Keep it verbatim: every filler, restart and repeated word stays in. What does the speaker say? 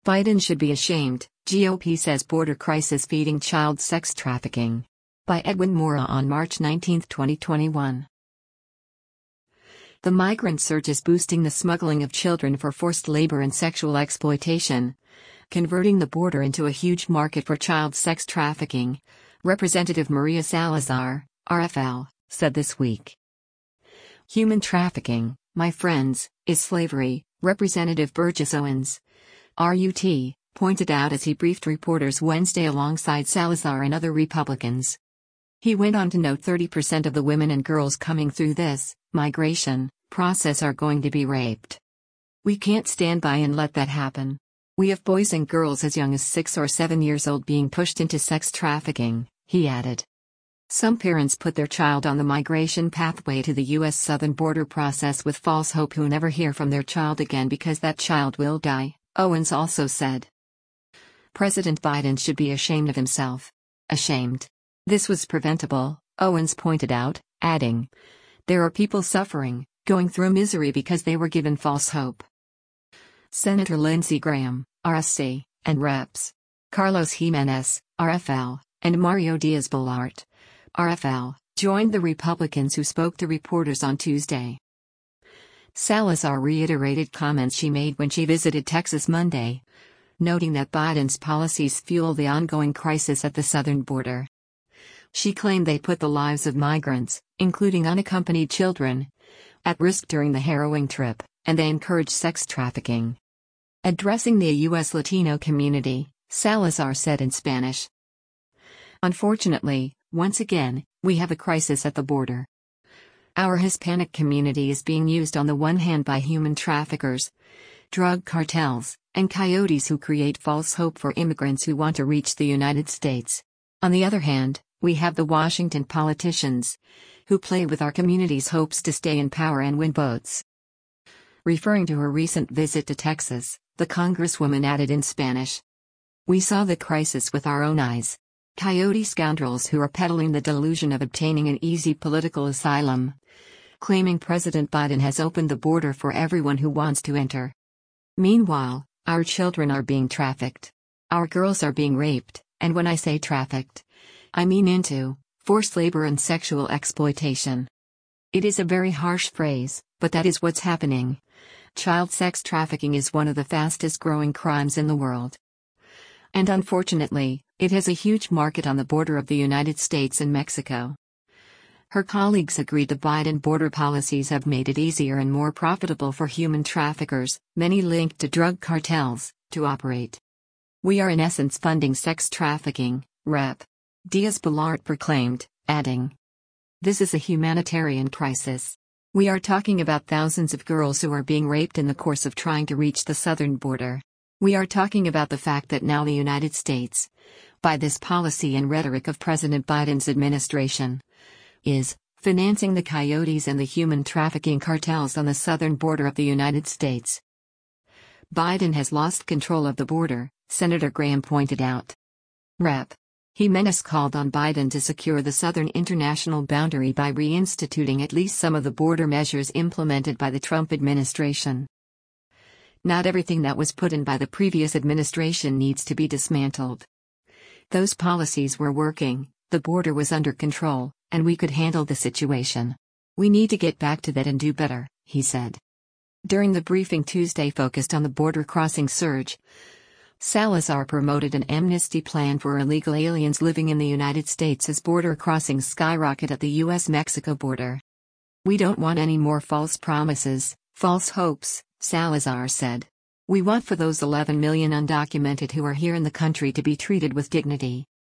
Biden should be ashamed, G O P says border crisis feeding child sex trafficking. By Edwin Mora on March nineteenth, twenty twenty-one. The migrant surge is boosting the smuggling of children for forced labor and sexual exploitation, converting the border into a huge market for child sex trafficking, Representative Maria Salazar, R F L, said this week. Human trafficking, my friends, is slavery, Representative Burgess Owens, R U T, pointed out as he briefed reporters Wednesday alongside Salazar and other Republicans. He went on to note thirty percent of the women and girls coming through this migration process are going to be raped. We can't stand by and let that happen. We have boys and girls as young as six or seven years old being pushed into sex trafficking, he added. Some parents put their child on the migration pathway to the U S southern border process with false hope who never hear from their child again because that child will die, Owens also said. President Biden should be ashamed of himself. Ashamed. This was preventable, Owens pointed out, adding, there are people suffering, going through misery because they were given false hope. Senator Lindsey Graham, R S C, and Reps Carlos Jimenez, R F L, and Mario Diaz-Balart, R F L, joined the Republicans who spoke to reporters on Tuesday. Salazar reiterated comments she made when she visited Texas Monday, noting that Biden's policies fuel the ongoing crisis at the southern border. She claimed they put the lives of migrants, including unaccompanied children, at risk during the harrowing trip, and they encourage sex trafficking. Addressing the U S Latino community, Salazar said in Spanish. Unfortunately, once again, we have a crisis at the border. Our Hispanic community is being used on the one hand by human traffickers, drug cartels, and coyotes who create false hope for immigrants who want to reach the United States. On the other hand, we have the Washington politicians, who play with our community's hopes to stay in power and win votes. Referring to her recent visit to Texas, the Congresswoman added in Spanish. We saw the crisis with our own eyes. Coyote scoundrels who are peddling the delusion of obtaining an easy political asylum, claiming President Biden has opened the border for everyone who wants to enter. Meanwhile, our children are being trafficked. Our girls are being raped, and when I say trafficked, I mean into forced labor and sexual exploitation. It is a very harsh phrase, but that is what's happening. Child sex trafficking is one of the fastest growing crimes in the world. And unfortunately, it has a huge market on the border of the United States and Mexico. Her colleagues agreed the Biden border policies have made it easier and more profitable for human traffickers, many linked to drug cartels, to operate. We are in essence funding sex trafficking, Rep Diaz-Balart proclaimed, adding. This is a humanitarian crisis. We are talking about thousands of girls who are being raped in the course of trying to reach the southern border. We are talking about the fact that now the United States, by this policy and rhetoric of President Biden's administration, is financing the coyotes and the human trafficking cartels on the southern border of the United States. Biden has lost control of the border, Senator Graham pointed out. Rep Jimenez called on Biden to secure the southern international boundary by reinstituting at least some of the border measures implemented by the Trump administration. Not everything that was put in by the previous administration needs to be dismantled. Those policies were working, the border was under control, and we could handle the situation. We need to get back to that and do better, he said. During the briefing Tuesday focused on the border crossing surge, Salazar promoted an amnesty plan for illegal aliens living in the United States as border crossings skyrocket at the U S Mexico border. We don't want any more false promises, false hopes, Salazar said. We want for those eleven million undocumented who are here in the country to be treated with dignity.